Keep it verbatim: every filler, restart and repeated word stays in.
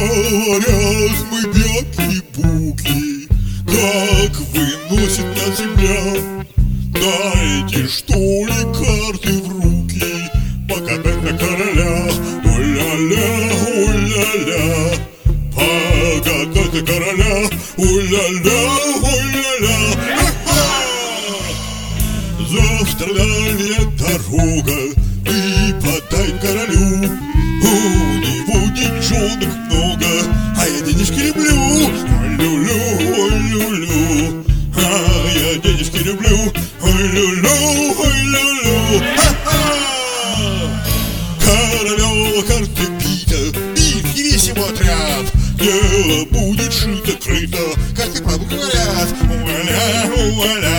Говорят мы бяки-буки, как выносит нас земля. Дайте, что ли, карты в руки, покатать на короля. О-ля-ля, о-ля-ля, покатать на короля. О-ля-ля, о-ля-ля. Завтра дальняя дорога, и подай королю. У него деньжонок много, а я денежки люблю. Ой-лю-лю, ой-лю-лю, а я денежки люблю. Ой-лю-лю, ой-лю-лю. Королева карты бита, бить не весь его отряд. Дело будет шито-крыто, как и правду говорят. Уаля, уаля.